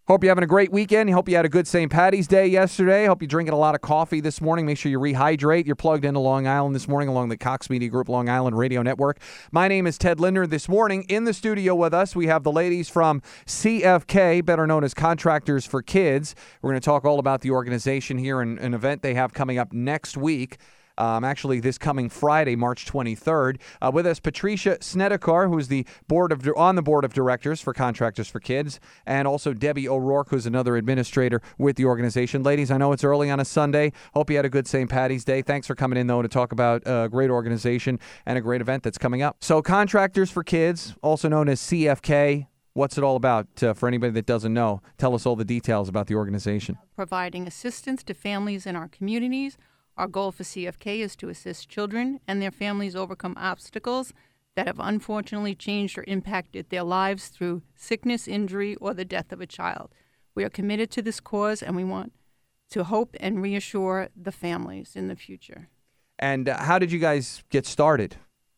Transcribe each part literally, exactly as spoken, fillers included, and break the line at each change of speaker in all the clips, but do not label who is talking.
Hope you're having a great weekend. Hope you had a good Saint Patty's Day yesterday. Hope you're drinking a lot of coffee this morning. Make sure you rehydrate. You're plugged into Long Island this morning along the Cox Media Group Long Island Radio Network. My name is Ted Linder. This morning in the studio with us, we have the ladies from C F K, better known as Contractors for Kids. We're going to talk all about the organization here and an event they have coming up next week. Um, actually, this coming Friday, March twenty-third. Uh, with us, Patricia Snedekar, who's the board of on the board of directors for Contractors for Kids, and also Debbie O'Rourke, who's another administrator with the organization. Ladies, I know it's early on a Sunday. Hope you had a good Saint Patty's Day. Thanks for coming in, though, to talk about a great organization and a great event that's coming up. So, Contractors for Kids, also known as C F K. What's it all about? Uh, for anybody that doesn't know, tell us all the details about the organization.
Providing assistance to families in our communities. Our goal for C F K is to assist children and their families overcome obstacles that have unfortunately changed or impacted their lives through sickness, injury, or the death of a child. We are committed to this cause, and we want to hope and reassure the families in the future.
And uh, how did you guys get started?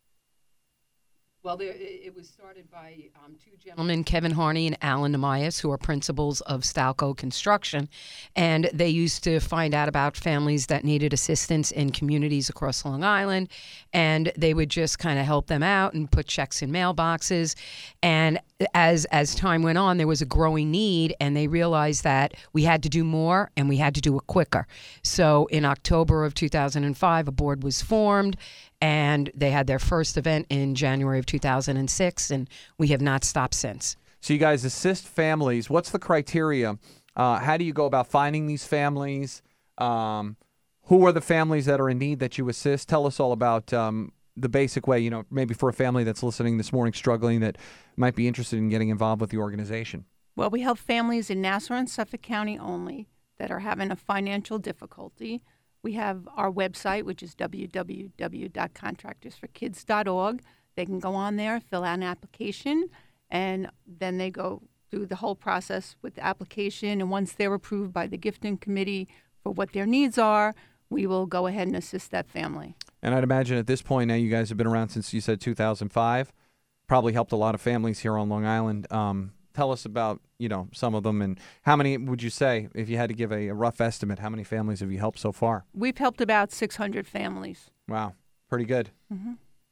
Well, there, it was started by um, two gentlemen, Kevin Harney and Alan Namias, who are principals of Stalco Construction, and they used to find out about families that needed assistance in communities across Long Island, and they would just kind of help them out and put checks in mailboxes. And as as time went on, there was a growing need, and they realized that we had to do more and we had to do it quicker. So in October of two thousand five, a board was formed, and they had their first event in January of two thousand six, and we have not stopped since.
So you guys assist families. What's the criteria? Uh, how do you go about finding these families? Um, who are the families that are in need that you assist? Tell us all about um, the basic way, you know, maybe for a family that's listening this morning, struggling, that might be interested in getting involved with the organization.
Well, we help families in Nassau and Suffolk County only that are having a financial difficulty. We have our website, which is w w w dot contractors for kids dot org. They can go on there, fill out an application, and then they go through the whole process with the application. And once they're approved by the gifting committee for what their needs are, we will go ahead and assist that family.
And I'd imagine at this point now, you guys have been around since you said two thousand five, probably helped a lot of families here on Long Island. Um, tell us about, you know, some of them, and how many would you say, if you had to give a, a rough estimate, how many families have you helped so far?
We've helped about six hundred families.
Wow, pretty good.
Mm-hmm.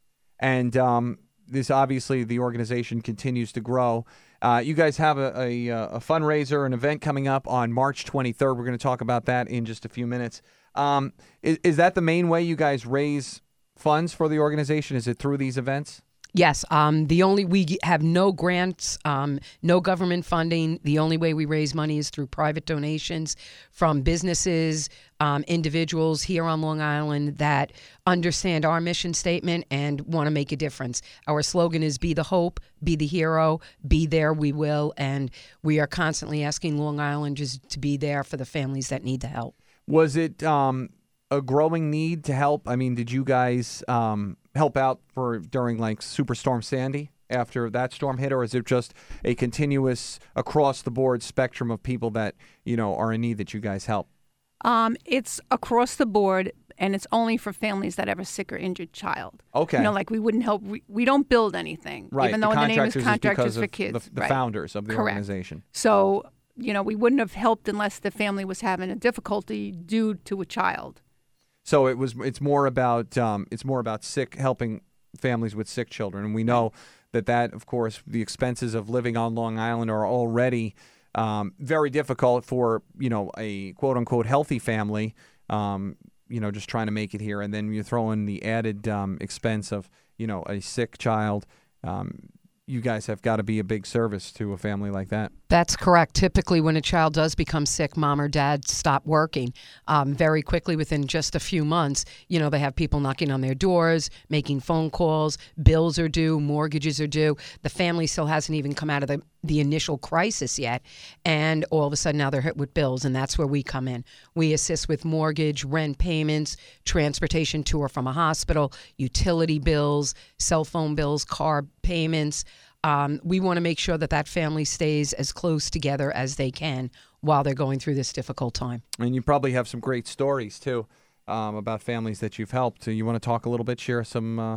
And um, this obviously, the organization continues to grow. Uh, you guys have a, a, a fundraiser, an event coming up on March twenty-third. We're going to talk about that in just a few minutes. Um, is, is that the main way you guys raise funds for the organization? Is it through these events?
Yes. Um, the only we have no grants, um, no government funding. The only way we raise money is through private donations from businesses, um, individuals here on Long Island that understand our mission statement and want to make a difference. Our slogan is "Be the hope, be the hero, be there we will," and we are constantly asking Long Islanders to be there for the families that need the help.
Was it um, a growing need to help? I mean, did you guys um, help out for during like Superstorm Sandy after that storm hit, or is it just a continuous across the board spectrum of people that, you know, are in need that you guys help?
Um, it's across the board, and it's only for families that have a sick or injured child.
Okay.
You know, like we wouldn't help. We, we don't build anything,
Right.
even though
the
the name is
Contractors
Contractors
is
for Kids.
The, the
right.
founders of the
Correct.
organization.
So, you know, we wouldn't have helped unless the family was having a difficulty due to a child.
So it was. It's more about. Um, it's more about sick helping families with sick children, and we know that that, of course, the expenses of living on Long Island are already um, very difficult for, you know, a quote unquote healthy family. Um, you know, just trying to make it here, and then you throw in the added um, expense of, you know, a sick child. Um, you guys have got to be a big service to a family like that.
That's correct. Typically, when a child does become sick, mom or dad stop working. Um, very quickly, within just a few months, you know, they have people knocking on their doors, making phone calls, bills are due, mortgages are due. The family still hasn't even come out of the, the initial crisis yet, and all of a sudden now they're hit with bills, and that's where we come in. We assist with mortgage, rent payments, transportation to or from a hospital, utility bills, cell phone bills, car payments. Um, we want to make sure that that family stays as close together as they can while they're going through this difficult time.
And you probably have some great stories, too, um, about families that you've helped. You want to talk a little bit, share some uh,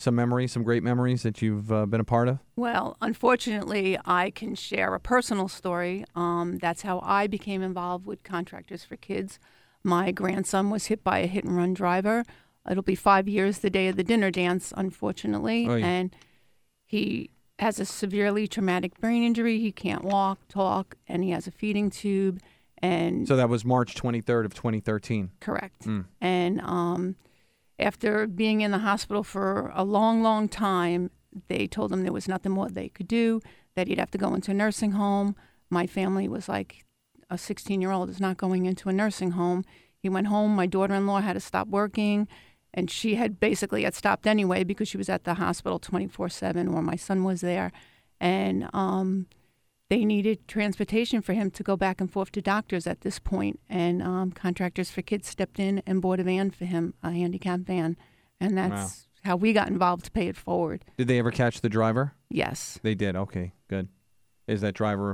Some memories, some great memories that you've uh, been a part of?
Well, unfortunately, I can share a personal story. Um, that's how I became involved with Contractors for Kids. My grandson was hit by a hit-and-run driver. It'll be five years the day of the dinner dance, unfortunately.
Oy.
And he has a severely traumatic brain injury. He can't walk, talk, and he has a feeding tube. And
So that was March twenty-third of twenty thirteen.
correct.
Mm.
And um, after being in the hospital for a long, long time, they told him there was nothing more they could do, that he'd have to go into a nursing home. My family was like, a sixteen-year-old is not going into a nursing home. He went home. My daughter-in-law had to stop working, and she had basically had stopped anyway because she was at the hospital twenty-four seven where my son was there. And um, they needed transportation for him to go back and forth to doctors at this point. And um, Contractors for Kids stepped in and bought a van for him, a handicapped van. And that's
Wow.
how we got involved to pay it forward.
Did they ever catch the driver?
Yes.
They did. Okay, good. Is that driver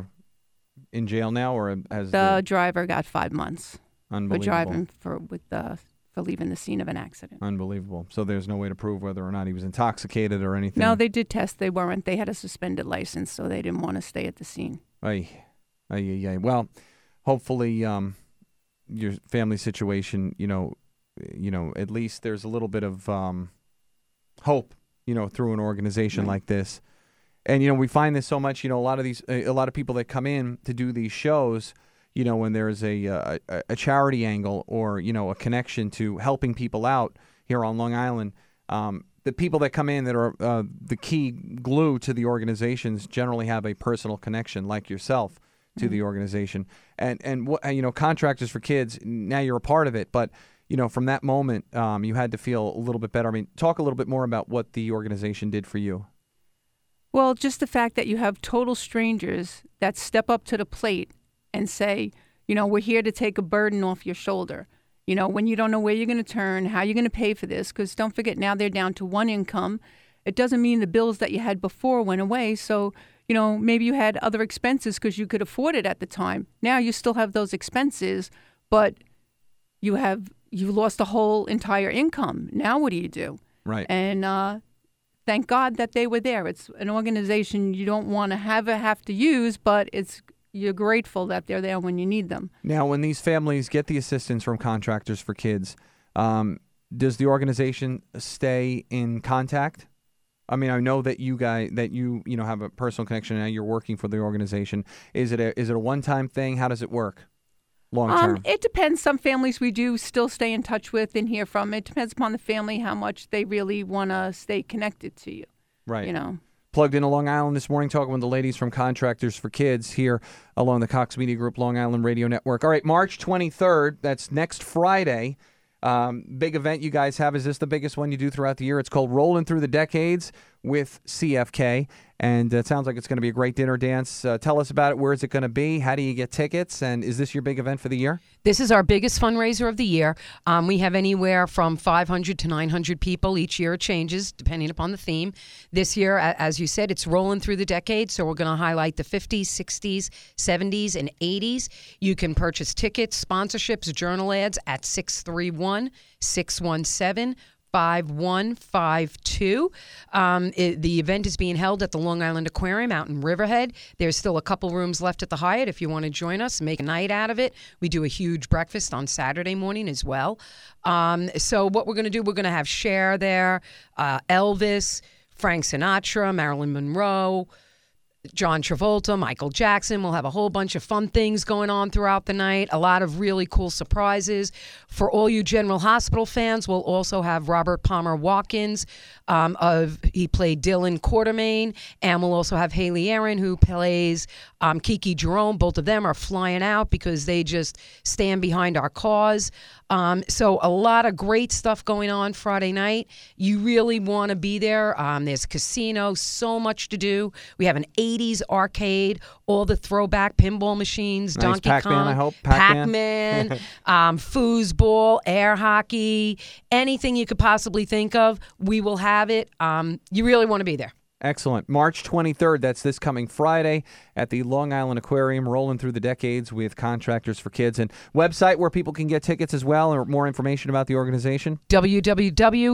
in jail now, or has
The
the,
driver got five months for
unbelievable?
driving for with the for leaving the scene of an accident.
Unbelievable. So there's no way to prove whether or not he was intoxicated or anything.
No, they did test. They weren't. They had a suspended license, so they didn't want to stay at the scene.
Ay, ay, ay, ay. Well, hopefully, um, your family situation, you know, you know, at least there's a little bit of um, hope, you know, through an organization
Right.
like this. And you know, we find this so much. You know, a lot of these, a, a lot of people that come in to do these shows, you know, when there's a, uh, a a charity angle or you know a connection to helping people out here on Long Island. Um, the people that come in that are uh, the key glue to the organizations generally have a personal connection, like yourself, to
Mm-hmm.
the organization. And and what you know, Contractors for Kids. Now you're a part of it, but you know, from that moment, um, you had to feel a little bit better. I mean, talk a little bit more about what the organization did for you.
Well, just the fact that you have total strangers that step up to the plate and say, you know, we're here to take a burden off your shoulder. You know, when you don't know where you're going to turn, how you're going to pay for this, because don't forget, now they're down to one income. It doesn't mean the bills that you had before went away. So, you know, maybe you had other expenses because you could afford it at the time. Now you still have those expenses, but you have you lost a whole entire income. Now what do you do?
Right.
And uh, thank God that they were there. It's an organization you don't want to have have to use, but it's you're grateful that they're there when you need them.
Now, when these families get the assistance from Contractors for Kids, um, does the organization stay in contact? I mean, I know that you guys that you you know have a personal connection. Now you're working for the organization. Is it a is it a one time thing? How does it work? Long term.
Um, it depends. Some families we do still stay in touch with and hear from. It depends upon the family how much they really want to stay connected to you.
Right.
You know.
Plugged into Long Island this morning, talking with the ladies from Contractors for Kids here along the Cox Media Group Long Island Radio Network. All right, March twenty-third, that's next Friday. Um, big event you guys have. Is this the biggest one you do throughout the year? It's called Rolling Through the Decades with C F K, and it sounds like it's going to be a great dinner dance. Uh, tell us about it. Where is it going to be? How do you get tickets? And is this your big event for the year?
This is our biggest fundraiser of the year. Um, we have anywhere from five hundred to nine hundred people. Each year it changes depending upon the theme. This year, a- as you said, it's rolling through the decades, so we're going to highlight the fifties, sixties, seventies, and eighties. You can purchase tickets, sponsorships, journal ads at six three one, six one seven, five one five two. Um, it, the event is being held at the Long Island Aquarium out in Riverhead. There's still a couple rooms left at the Hyatt if you want to join us, make a night out of it. We do a huge breakfast on Saturday morning as well. Um, so what we're going to do, we're going to have Cher there, uh, Elvis, Frank Sinatra, Marilyn Monroe, John Travolta, Michael Jackson. We'll have a whole bunch of fun things going on throughout the night. A lot of really cool surprises. For all you General Hospital fans, we'll also have Robert Palmer Watkins. Um, of he played Dylan Quartermain, and we'll also have Haley Aaron, who plays um, Kiki Jerome. Both of them are flying out because they just stand behind our cause. Um, so a lot of great stuff going on Friday night. You really want to be there. Um, there's a casino, so much to do. We have an eighties arcade, all the throwback pinball machines,
Nice.
Donkey
Pac-Man,
Kong,
I hope. Pac-Man.
Pac-Man, um, foosball, air hockey, anything you could possibly think of, we will have it. Um, you really want to be there.
Excellent. March twenty-third, that's this coming Friday at the Long Island Aquarium, rolling through the decades with Contractors for Kids. And website where people can get tickets as well or more information about the organization?
w w w dot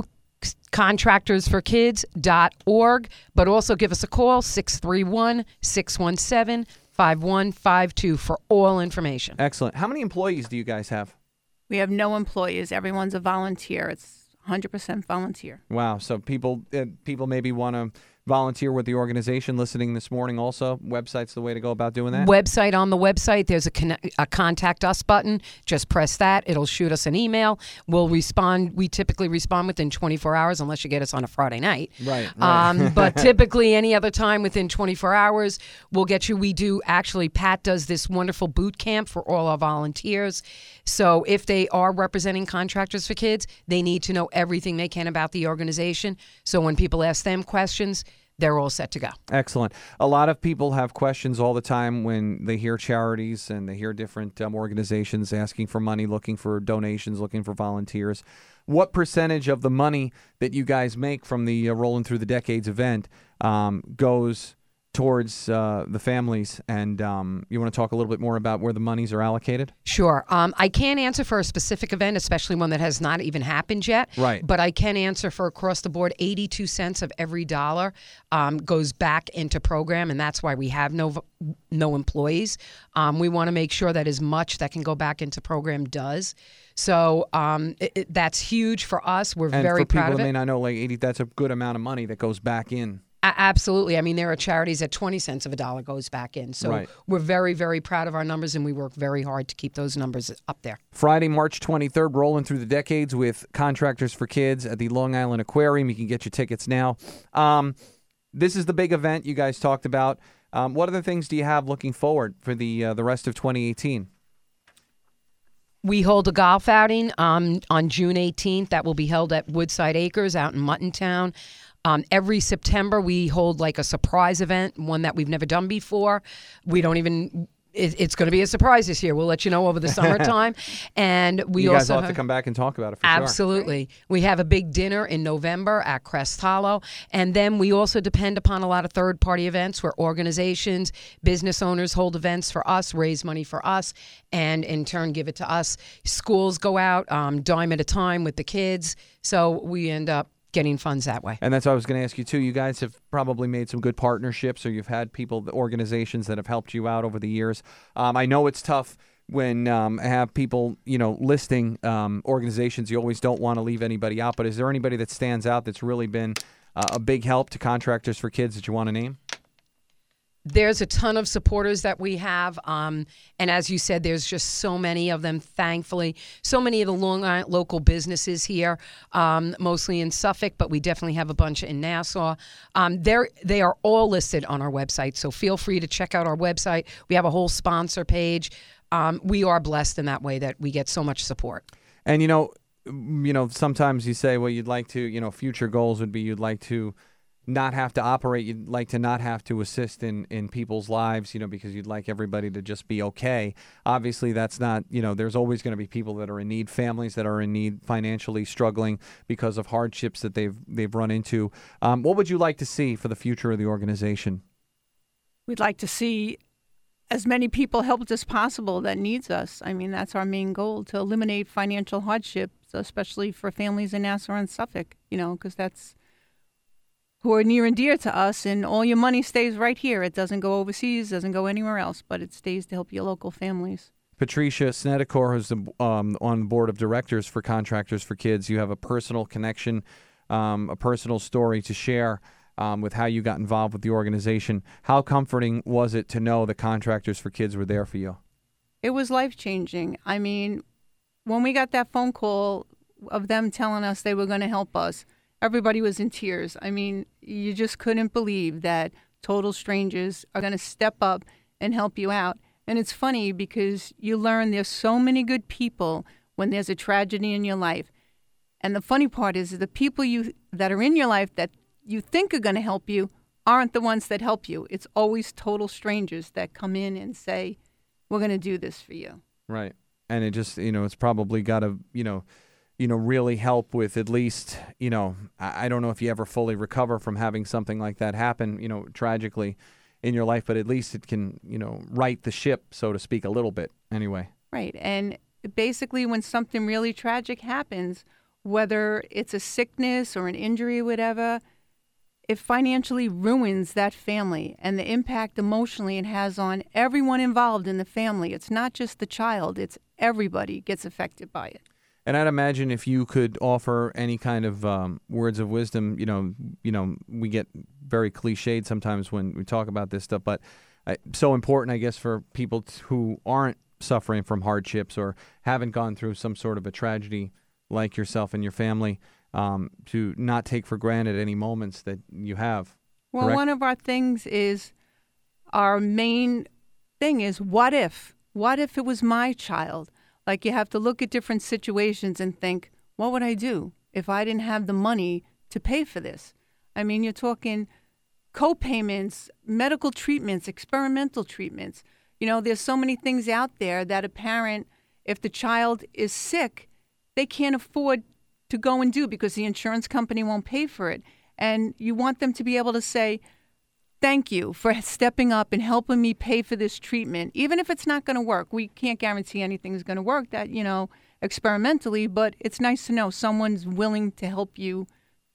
contractors for kids dot org, but also give us a call, six three one, six one seven, five one five two for all information.
Excellent. How many employees do you guys have?
We have no employees. Everyone's a volunteer. It's one hundred percent volunteer.
Wow. So people uh, people maybe want to volunteer with the organization listening this morning also. Website's the way to go about doing that?
Website, on the website, there's a, con- a contact us button. Just press that. It'll shoot us an email. We'll respond. We typically respond within twenty-four hours unless you get us on a Friday night.
Right. right.
Um, but typically any other time within twenty-four hours, we'll get you. We do actually, Pat does this wonderful boot camp for all our volunteers. So if they are representing Contractors for Kids, they need to know everything they can about the organization. So when people ask them questions, they're all set to go.
Excellent. A lot of people have questions all the time when they hear charities and they hear different um, organizations asking for money, looking for donations, looking for volunteers. What percentage of the money that you guys make from the uh, Rolling Through the Decades event um, goes towards uh, the families? And um, you want to talk a little bit more about where the monies are allocated?
Sure. Um, I can't answer for a specific event, especially one that has not even happened yet.
Right.
But I can answer for across the board. eighty-two cents of every dollar um, goes back into program, and that's why we have no no employees. Um, we want to make sure that as much that can go back into program does. So um, it, it, that's huge for us. We're
and
very
for people
proud of
that
it.
may not know, like eighty, that's a good amount of money that goes back in.
A- Absolutely. I mean, there are charities that twenty cents of a dollar goes back in. So
Right.
we're very, very proud of our numbers, and we work very hard to keep those numbers up there.
Friday, March twenty-third, Rolling Through the Decades with Contractors for Kids at the Long Island Aquarium. You can get your tickets now. Um, this is the big event you guys talked about. Um, what other things do you have looking forward for the uh, the rest of twenty eighteen?
We hold a golf outing um, on June eighteenth. That will be held at Woodside Acres out in Muttontown. Um, every September, we hold like a surprise event, one that we've never done before. We don't even... It, it's going to be a surprise this year. We'll let you know over the summertime. And we
you guys
also
will have
have,
to come back and talk about it for
absolutely. We have a big dinner in November at Crest Hollow. And then we also depend upon a lot of third-party events where organizations, business owners hold events for us, raise money for us, and in turn give it to us. Schools go out, um, dime at a time with the kids. So we end up getting funds that way.
And that's what I was going to ask you, too. You guys have probably made some good partnerships, or you've had people, organizations that have helped you out over the years. Um, I know it's tough when um, I have people, you know, listing um, organizations. You always don't want to leave anybody out, but is there anybody that stands out that's really been uh, a big help to Contractors for Kids that you want to name?
There's a ton of supporters that we have. Um, and as you said, there's just so many of them, thankfully. So many of the Long Island local businesses here, um, mostly in Suffolk, but we definitely have a bunch in Nassau. Um, they're, they are all listed on our website, so feel free to check out our website. We have a whole sponsor page. Um, we are blessed in that way that we get so much support.
And, you know, you know, sometimes you say, well, you'd like to, you know, future goals would be you'd like to not have to operate, you'd like to not have to assist in, in people's lives, you know, because you'd like everybody to just be okay. Obviously, that's not, you know, there's always going to be people that are in need, families that are in need, financially struggling because of hardships that they've they've run into. Um, what would you like to see for the future of the organization?
We'd like to see as many people helped as possible that needs us. I mean, that's our main goal, to eliminate financial hardships, especially for families in Nassau and Suffolk, you know, because that's who are near and dear to us, and all your money stays right here. It doesn't go overseas, doesn't go anywhere else, but it stays to help your local families.
Patricia Snedecor, who's the, um, on the board of directors for Contractors for Kids. You have a personal connection, um, a personal story to share um, with how you got involved with the organization. How comforting was it to know the Contractors for Kids were there for you?
It was life-changing. I mean, when we got that phone call of them telling us they were going to help us, everybody was in tears. I mean, you just couldn't believe that total strangers are going to step up and help you out. And it's funny because you learn there's so many good people when there's a tragedy in your life. And the funny part is the people you that are in your life that you think are going to help you aren't the ones that help you. It's always total strangers that come in and say, we're going to do this for you.
Right. And it just, you know, it's probably got to, you know, you know, really help with at least, you know, I don't know if you ever fully recover from having something like that happen, you know, tragically in your life, but at least it can, you know, right the ship, so to speak, a little bit anyway.
Right. And basically when something really tragic happens, whether it's a sickness or an injury or whatever, it financially ruins that family and the impact emotionally it has on everyone involved in the family. It's not just the child, it's everybody gets affected by it.
And I'd imagine if you could offer any kind of um, words of wisdom, you know, you know, we get very cliched sometimes when we talk about this stuff, but uh, so important, I guess, for people t- who aren't suffering from hardships or haven't gone through some sort of a tragedy like yourself and your family, um, to not take for granted any moments that you have.
Well,
correct?
one of our things is, our main thing is, what if? What if it was my child? Like, you have to look at different situations and think, what would I do if I didn't have the money to pay for this? I mean, you're talking co-payments, medical treatments, experimental treatments. You know, there's so many things out there that a parent, if the child is sick, they can't afford to go and do because the insurance company won't pay for it. And you want them to be able to say, thank you for stepping up and helping me pay for this treatment, even if it's not going to work. We can't guarantee anything's going to work, that, you know, experimentally, but it's nice to know someone's willing to help you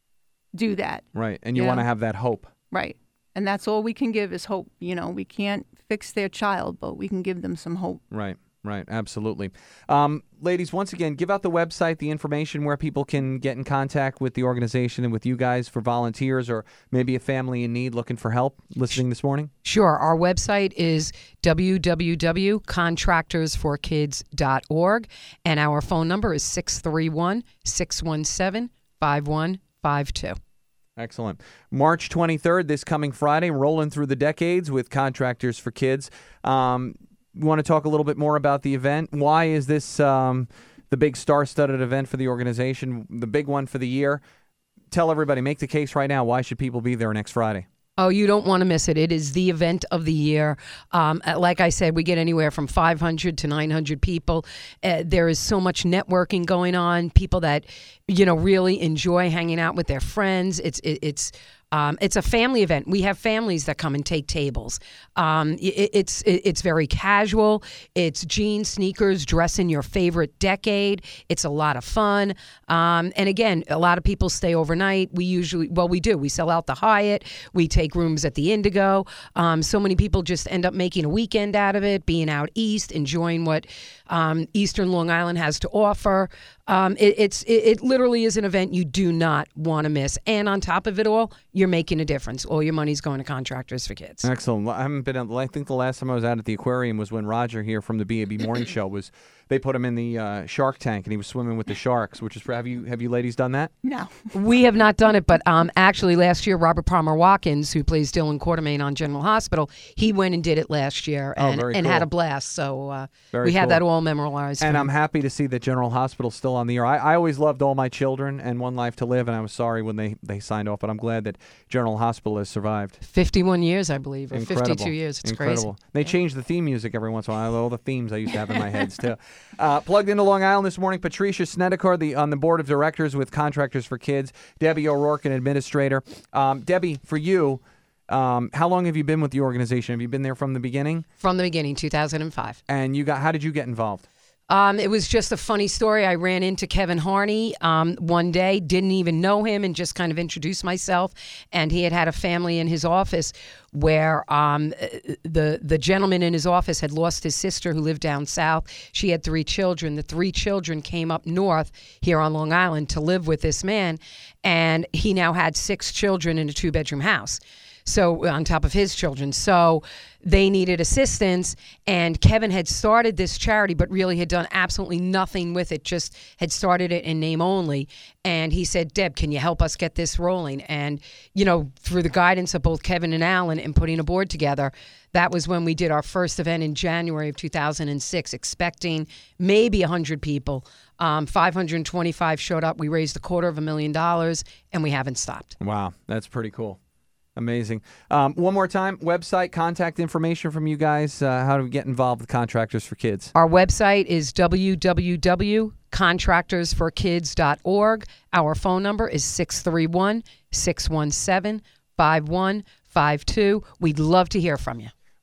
do that.
Right, and you
Yeah.
want to have that hope.
Right. And that's all we can give is hope. You know, we can't fix their child, but we can give them some hope.
Right, right, absolutely. Um, ladies, once again, give out the website, the information where people can get in contact with the organization and with you guys for volunteers or maybe a family in need looking for help listening this morning.
Sure. Our website is w w w dot contractors for kids dot org, and our phone number is six three one, six one seven, five one five two.
Excellent. March twenty-third, this coming Friday, rolling through the decades with Contractors for Kids. Um, you want to talk a little bit more about the event? Why is this um, the big star-studded event for the organization, the big one for the year? Tell everybody, make the case right now. Why should people be there next Friday?
Oh, you don't want to miss it. It is the event of the year. Um, like I said, we get anywhere from five hundred to nine hundred people. Uh, there is so much networking going on. People that, you know, really enjoy hanging out with their friends. It's it, it's um, it's a family event. We have families that come and take tables. Um, it, it's it, it's very casual. It's jeans, sneakers, dress in your favorite decade. It's a lot of fun. Um, and again, a lot of people stay overnight. We usually, well, we do. We sell out the Hyatt. We take rooms at the Indigo. Um, so many people just end up making a weekend out of it, being out east, enjoying what um, Eastern Long Island has to offer. Um, it, it's it, it literally is an event you do not want to miss. And on top of it all, you're making a difference. All your money's going to Contractors for Kids.
Excellent. I haven't been. I think the last time I was out at the aquarium was when Roger here from the B A B Morning Show was. They put him in the uh, shark tank and he was swimming with the sharks. Which is have you have you ladies done that?
No.
We have not done it, but um, actually last year, Robert Palmer Watkins, who plays Dylan Quartermain on General Hospital, he went and did it last year
Oh,
and,
very
and
cool.
had a blast. So uh,
Very
we
cool.
had that all memorized.
And
for
I'm
him.
happy to see that General Hospital's still on the air. I, I always loved All My Children and One Life to Live, and I was sorry when they, they signed off, but I'm glad that General Hospital has survived.
fifty-one years, I believe, or
Incredible.
fifty-two years. It's
Incredible.
crazy.
They change the theme music every once in a while. All the themes I used to have in my head too. Uh, plugged into Long Island this morning, Patricia Snedekar, the on the board of directors with Contractors for Kids, Debbie O'Rourke, an administrator. Um, Debbie, for you, um, how long have you been with the organization? Have you been there from the beginning?
From the beginning, two thousand five.
And you got how did you get involved?
Um, it was just a funny story. I ran into Kevin Harney um, one day, didn't even know him, and just kind of introduced myself. And he had had a family in his office where um, the the gentleman in his office had lost his sister who lived down south. She had three children. The three children came up north here on Long Island to live with this man, and he now had six children in a two-bedroom house. So on top of his children. So they needed assistance, and Kevin had started this charity but really had done absolutely nothing with it, just had started it in name only. And he said, Deb, can you help us get this rolling? And, you know, through the guidance of both Kevin and Alan and putting a board together, that was when we did our first event in January of two thousand six, expecting maybe one hundred people. Um, five hundred twenty-five showed up. We raised a quarter of a million dollars, and we haven't stopped.
Wow, that's pretty cool. Amazing. Um, one more time, website, contact information from you guys, uh, how to get involved with Contractors for Kids.
Our website is w w w dot contractors for kids dot org. Our phone number is six three one, six one seven, five one five two. We'd love to hear from you.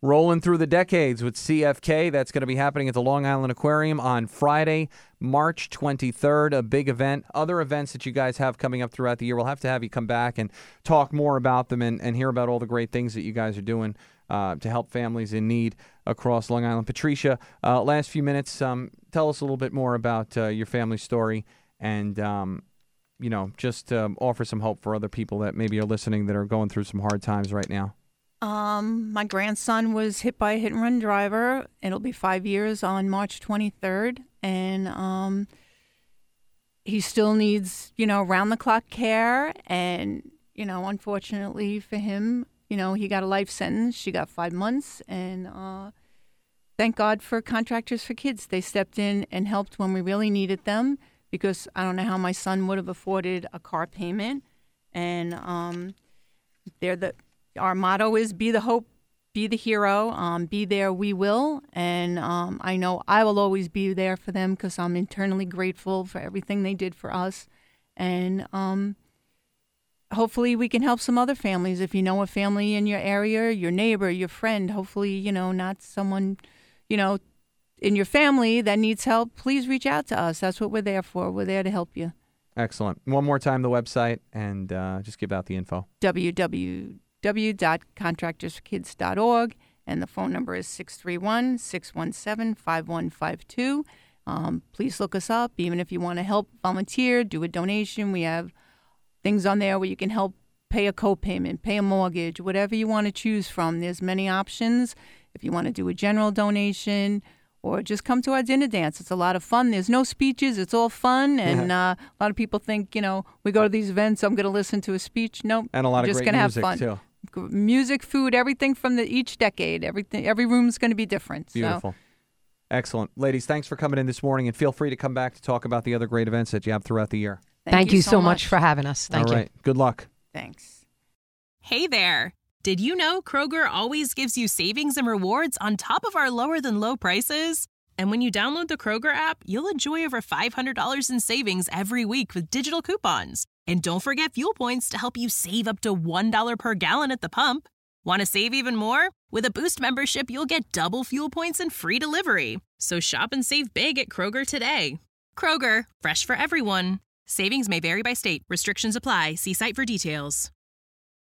Rolling through the decades with C F K. That's going to be happening at the Long Island Aquarium on Friday, March twenty-third, a big event. Other events that you guys have coming up throughout the year, we'll have to have you come back and talk more about them and, and hear about all the great things that you guys are doing uh, to help families in need across Long Island. Patricia, uh, last few minutes, um, tell us a little bit more about uh, your family story and, um, you know, just um, offer some hope for other people that maybe are listening that are going through some hard times right now.
Um, my grandson was hit by a hit-and-run driver. It'll be five years on March twenty-third, and um, he still needs, you know, round-the-clock care. And, you know, unfortunately for him, you know, he got a life sentence. She got five months, and uh, thank God for Contractors for Kids. They stepped in and helped when we really needed them, because I don't know how my son would have afforded a car payment. And um, they're the Our motto is be the hope, be the hero, um, be there, we will. And um, I know I will always be there for them because I'm internally grateful for everything they did for us. And um, hopefully we can help some other families. If you know a family in your area, your neighbor, your friend, hopefully, you know, not someone, you know, in your family that needs help, please reach out to us. That's what we're there for. We're there to help you.
Excellent. One more time, the website, and uh, just give out the info.
w w w dot contractors for kids dot org, and the phone number is six three one, six one seven, five one five two. Um, please look us up. Even if you want to help volunteer, do a donation, we have things on there where you can help pay a co-payment, pay a mortgage, whatever you want to choose from. There's many options. If you want to do a general donation or just come to our dinner dance, it's a lot of fun. There's no speeches. It's all fun. And uh, a lot of people think, you know, we go to these events, I'm going to listen to a speech. Nope.
And a lot of
just
great
gonna
music,
have fun.
too.
Music, food, everything from the each decade. Everything, every room's going to be different.
Beautiful.
So.
Excellent. Ladies, thanks for coming in this morning, and feel free to come back to talk about the other great events that you have throughout the year.
Thank,
Thank
you,
you
so
so
much.
much for having us. Thank
All
you.
right. Good luck.
Thanks.
Hey there. Did you know Kroger always gives you savings and rewards on top of our lower than low prices? And when you download the Kroger app, you'll enjoy over five hundred dollars in savings every week with digital coupons. And don't forget fuel points to help you save up to one dollar per gallon at the pump. Want to save even more? With a Boost membership, you'll get double fuel points and free delivery. So shop and save big at Kroger today. Kroger, fresh for everyone. Savings may vary by state. Restrictions apply. See site for details.